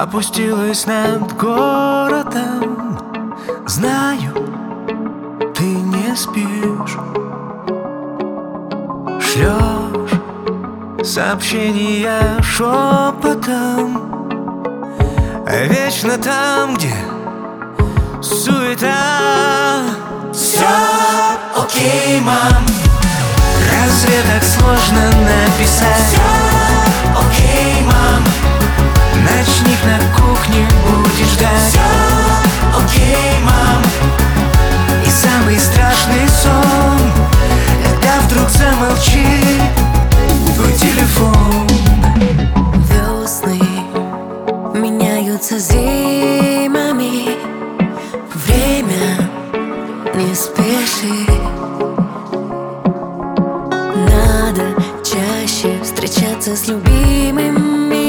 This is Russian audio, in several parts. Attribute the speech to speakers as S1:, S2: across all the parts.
S1: опустилась над городом. Знаю, ты не спишь. Шлешь сообщения шепотом, вечно там, где суета. Все окей, мам. Разве так сложно написать? Все окей, мам. Ночник на кухне будешь ждать. Все окей, мам. И самый страшный сон, когда вдруг замолчит твой телефон.
S2: Весны меняются зимами, время не спеши. Надо чаще встречаться с любимыми.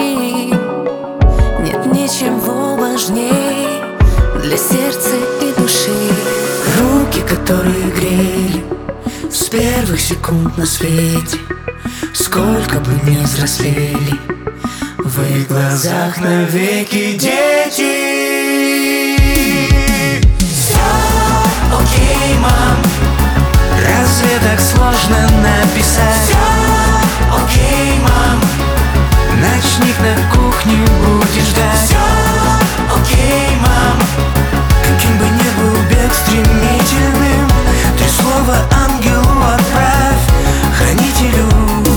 S2: Нет ничего важней для сердца и души.
S1: Руки, которые грели с первых секунд на свете, сколько бы ни взрослели, в их глазах навеки дети. Все окей, мам. Разве так сложно написать? Все окей, мам. Ночник на кухне будешь ждать. Все окей, мам. Каким бы ни был бег стремительным, ты слово ангелу отправь, хранителю.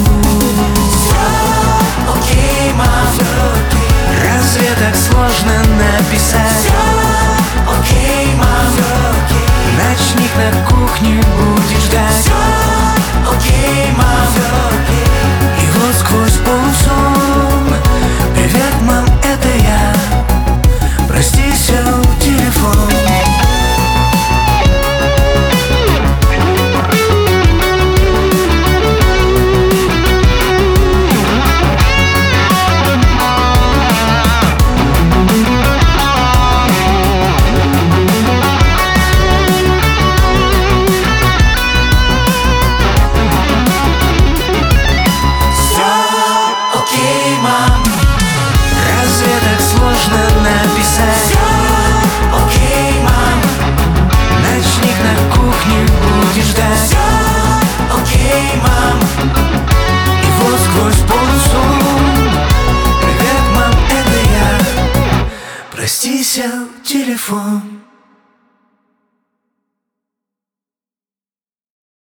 S1: Все окей, мам. Разве так сложно написать? Все окей, мам. Ночник на кухне будешь ждать. Все окей, мам. И вот сквозь полусон: привет, мам, это я. Прости, сел телефон. Прости, сел телефон.